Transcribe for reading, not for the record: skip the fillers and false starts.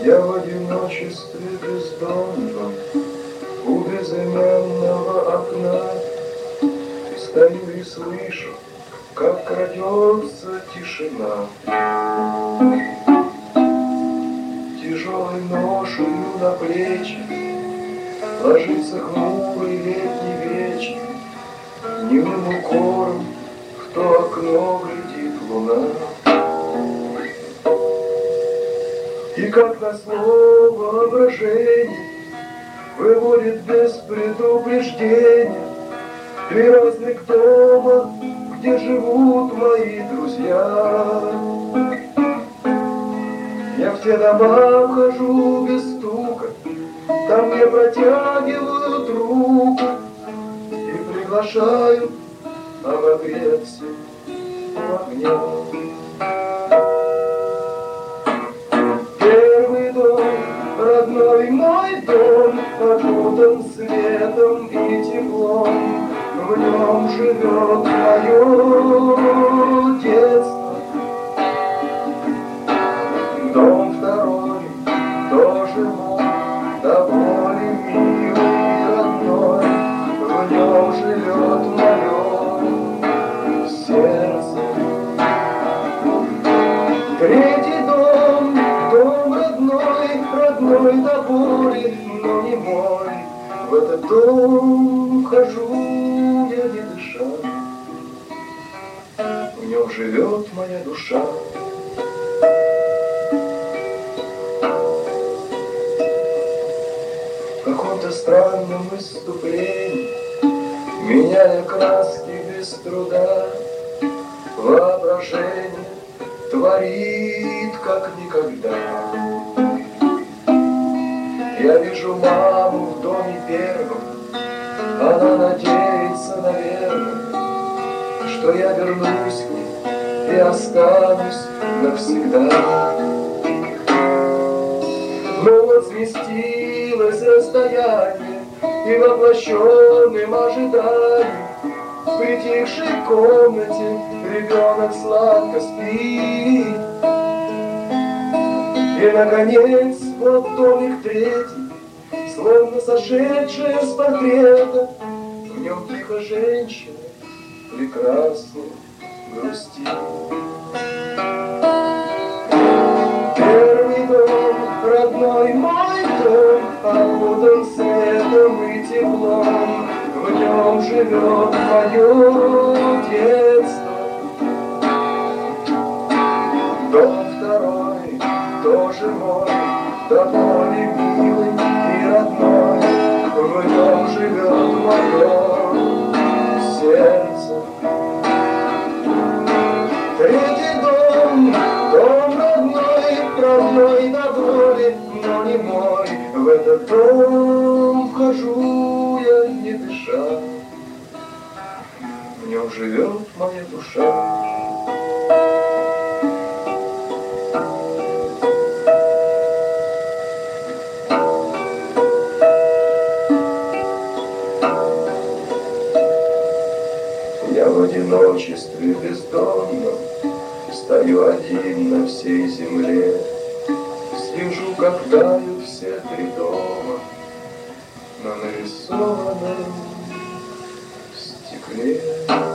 Я в одиночестве бездомном у безымянного окна стою и слышу, как крадется тишина. Тяжелой ношею на плечи ложится хмурый летний вечер. Немым укором в то окно глядит луна. И как назло воображение выводит без предупреждения 3 разных дома, где живут мои друзья. Я в те дома вхожу без стука, там мне протягивают руку и приглашают обогреться в огне. Первый дом, родной мой дом, окутан светом и теплом. В нем живет мое детство. Дом второй, тоже мой, довольно милый и родной. В нем живет мое сердце. Третий дом, дом родной, родной до боли, но не мой. В этот дом вхожу я не дыша, в нем живет моя душа. В каком-то странном выступлении, меняя краски без труда, воображение творит как никогда. Я вижу маму в доме первом, она надеется, наверное, что я вернусь к ней и останусь навсегда. Но вот сместилось расстояние, и в воплощенном ожидании в притихшей комнате ребенок сладко спит. И, наконец, вот домик третий, словно сошедшая с портрета, в нем тихо женщина прекрасно грустит. Первый дом, родной мой дом, окутан светом и теплом. В нем живет мое детство. Дом второй, тоже мой, довольно милый и родной. В нем живет мое сердце. Третий дом, дом родной, родной до боли, но не мой. В этот дом вхожу я не дыша, в нем живет моя душа. Я в одиночестве бездомном стою один на всей земле. Слежу, как тают все 3 дома на нарисованном стекле.